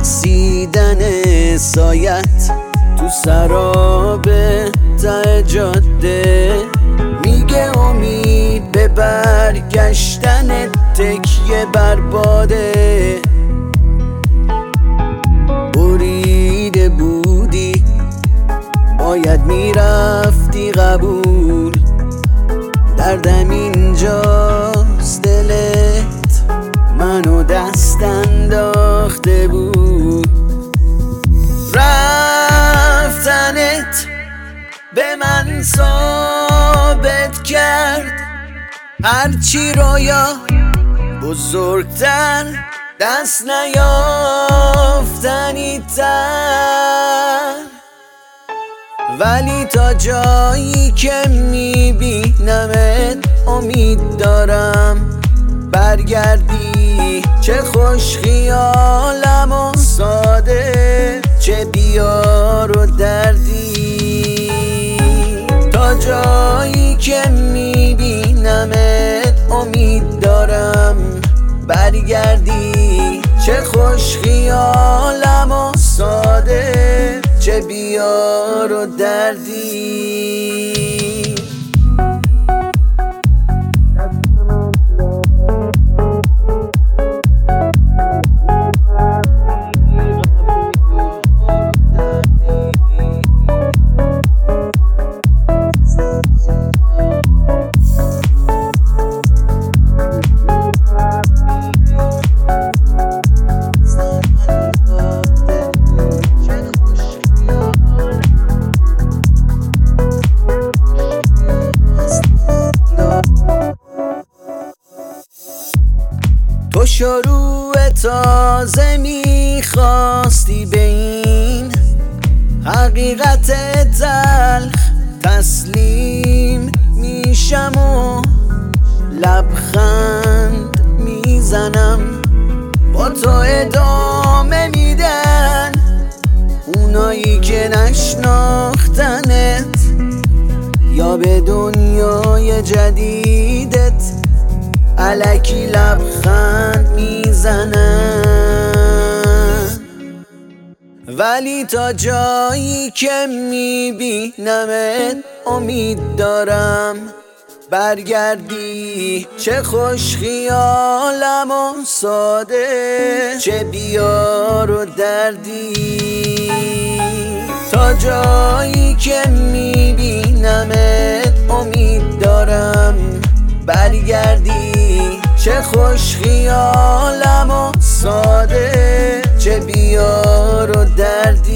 رقصیدن سایت تو سراب ته جاده میگه امید به برگشتن تکیه بر باده. بریده بودی باید میرفتی قبول، دردم اینجاست دلت منو دست انداخته بود. رفتنت به من ثابت کرد هرچی رویا بزرگتر دست نیافتنی تر. ولی تا جایی که میبینمت امید دارم برگردی. چه خوش خیالم و ساده، چه بیار و دردی. تا جایی که میبینمت امید دارم برگردی. چه خوش خیالم و ساده، چه بیار و دردی. تو شروع تازه میخواستی به این حقیقت تلخ تسلیم میشم و لبخند میزنم. با تو ادامه میدن اونایی که نشناختنت یا به دنیای جدیدت الکی لبخند میزنن. ولی تا جایی که میبینمت امید دارم برگردی. چه خوش خیالم و ساده، چه بیار و دردی. تا جایی که میبینمت امید دارم برگردی. چه خوش خیالم و ساده، چه بیار و دردی.